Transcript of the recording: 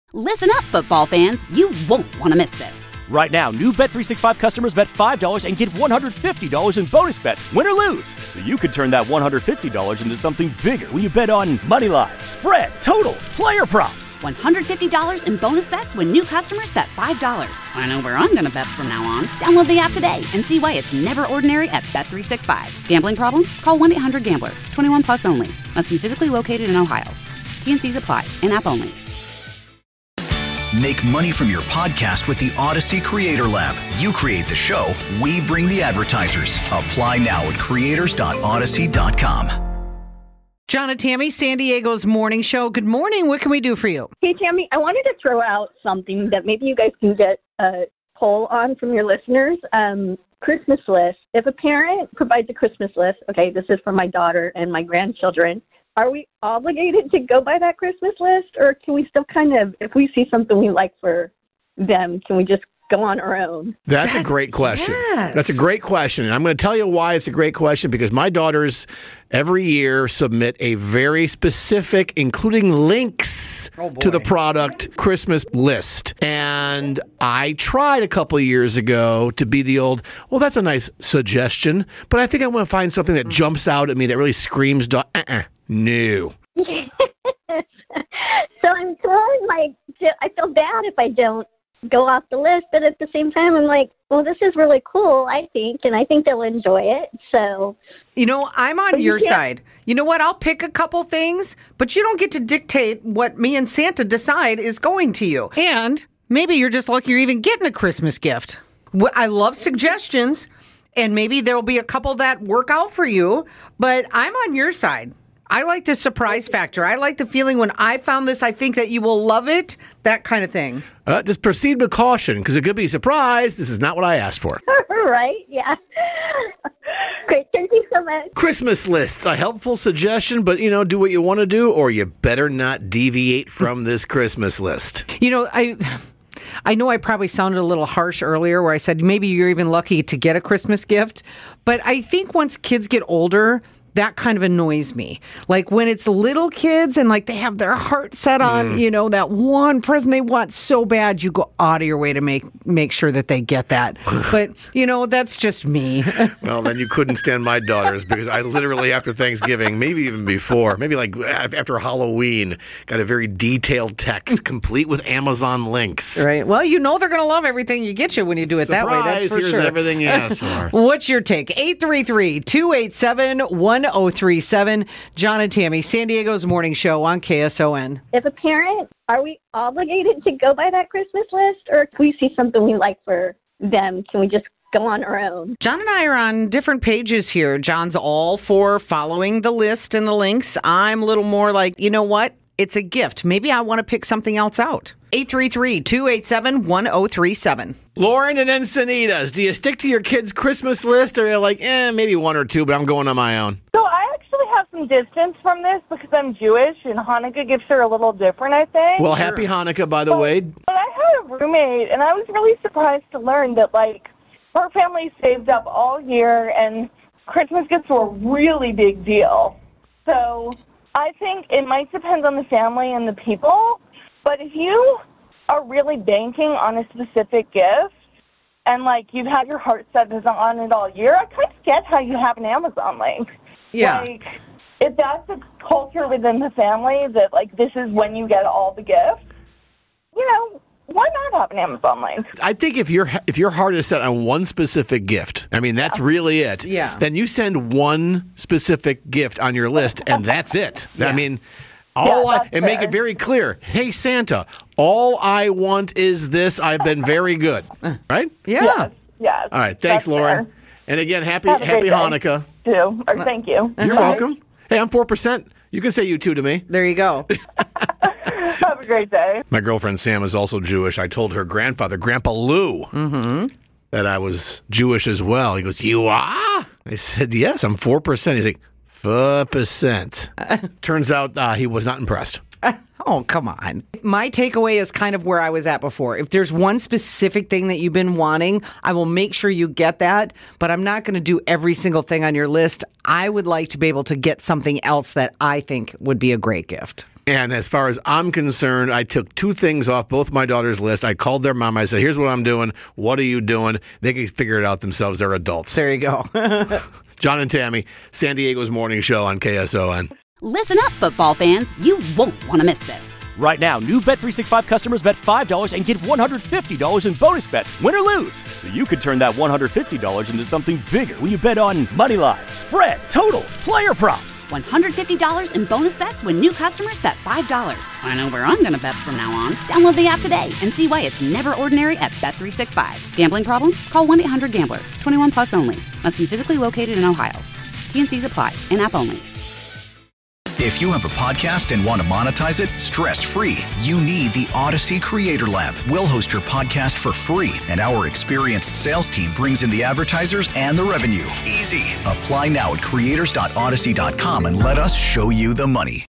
Listen up, football fans. You won't want to miss this. Right now, new Bet365 customers bet $5 and get $150 in bonus bets, win or lose. So you could turn that $150 into something bigger when you bet on money line, spread, totals, player props. $150 in bonus bets when new customers bet $5. I know where I'm going to bet from now on. Download the app today and see why it's never ordinary at Bet365. Gambling problem? Call 1-800-GAMBLER. 21 plus only. Must be physically located in Ohio. T&Cs apply. In-app only. Make money from your podcast with the Odyssey Creator Lab. You create the show, we bring the advertisers. Apply now at creators.odyssey.com. John and Tammy, San Diego's morning show. Good morning. What can we do for you? Hey, Tammy, I wanted to throw out something that maybe you guys can get a poll on from your listeners. Christmas list. If a parent provides a Christmas list, okay, this is for my daughter and my grandchildren, are we obligated to go by that Christmas list, or can we still kind of, if we see something we like for them, can we just go on our own? That's a great question. Yes. That's a great question. And I'm going to tell you why it's a great question, because my daughters every year submit a very specific, including links to the product Christmas list. And I tried a couple of years ago to be the old, well, that's a nice suggestion, but I think I want to find something that jumps out at me that really screams, no. So I'm torn, like, I feel bad if I don't go off the list, but at the same time, I'm like, well, this is really cool, I think, and I think they'll enjoy it, so. You know, I'm on your side. You know what? I'll pick a couple things, but you don't get to dictate what me and Santa decide is going to you. And maybe you're just lucky you're even getting a Christmas gift. I love suggestions, and maybe there'll be a couple that work out for you, but I'm on your side. I like the surprise factor. I like the feeling when I found this, I think that you will love it, that kind of thing. Just proceed with caution, because it could be a surprise. This is not what I asked for. Right, yeah. Great, thank you so much. Christmas lists, a helpful suggestion, but, do what you want to do, or you better not deviate from this Christmas list. You know, I know I probably sounded a little harsh earlier where I said maybe you're even lucky to get a Christmas gift, but I think once kids get older, that kind of annoys me. Like when it's little kids and like they have their heart set on, that one present they want so bad, you go out of your way to make sure that they get that. But, that's just me. Well, then you couldn't stand my daughters, because I literally, after Thanksgiving, maybe even before, maybe like after Halloween, got a very detailed text complete with Amazon links. Right. Well, they're going to love everything you get you when you do it that way. That's for here's sure. Everything you asked for. What's your take? 833-287-1037. John and Tammy, San Diego's morning show on KSON. If a parent, are we obligated to go by that Christmas list, or can we see something we like for them? Can we just go on our own? John and I are on different pages here. John's all for following the list and the links. I'm a little more like, you know what? It's a gift. Maybe I want to pick something else out. 833-287-1037. Lauren and Encinitas, do you stick to your kids' Christmas list, or are you like, maybe one or two, but I'm going on my own? So I actually have some distance from this because I'm Jewish, and Hanukkah gifts are a little different, I think. Well, happy Hanukkah, by the way. But I had a roommate, and I was really surprised to learn that, her family saved up all year, and Christmas gifts were a really big deal. So I think it might depend on the family and the people, but if you are really banking on a specific gift and, you've had your heart set on it all year, I kind of get how you have an Amazon link. Yeah. If that's a culture within the family that, this is when you get all the gifts, why not have an Amazon link? I think if your heart is set on one specific gift, that's really it. Yeah. Then you send one specific gift on your list, and that's it. Yeah. And fair. make it very clear. Hey, Santa, all I want is this. I've been very good. Right? Yeah. Yes. All right. Thanks, That's Lauren. fair. And again, happy Have a great day. Hanukkah. Thank you. You're welcome. Hey, I'm 4%. You can say you too to me. There you go. Have a great day. My girlfriend Sam is also Jewish. I told her grandfather, Grandpa Lou, that I was Jewish as well. He goes, "You are?" I said, "Yes, I'm 4%. He's like, 4%. Turns out he was not impressed. Oh, come on. My takeaway is kind of where I was at before. If there's one specific thing that you've been wanting, I will make sure you get that, but I'm not going to do every single thing on your list. I would like to be able to get something else that I think would be a great gift. And as far as I'm concerned, I took two things off both my daughter's list. I called their mom. I said, here's what I'm doing. What are you doing? They can figure it out themselves. They're adults. There you go. John and Tammy, San Diego's morning show on KSON. Listen up, football fans. You won't want to miss this. Right now, new Bet365 customers bet $5 and get $150 in bonus bets, win or lose. So you could turn that $150 into something bigger when you bet on moneyline, spread, totals, player props. $150 in bonus bets when new customers bet $5. I know where I'm going to bet from now on. Download the app today and see why it's never ordinary at Bet365. Gambling problem? Call 1-800-GAMBLER. 21 plus only. Must be physically located in Ohio. T&Cs apply. In-app only. If you have a podcast and want to monetize it stress-free, you need the Odyssey Creator Lab. We'll host your podcast for free, and our experienced sales team brings in the advertisers and the revenue. Easy. Apply now at creators.odyssey.com and let us show you the money.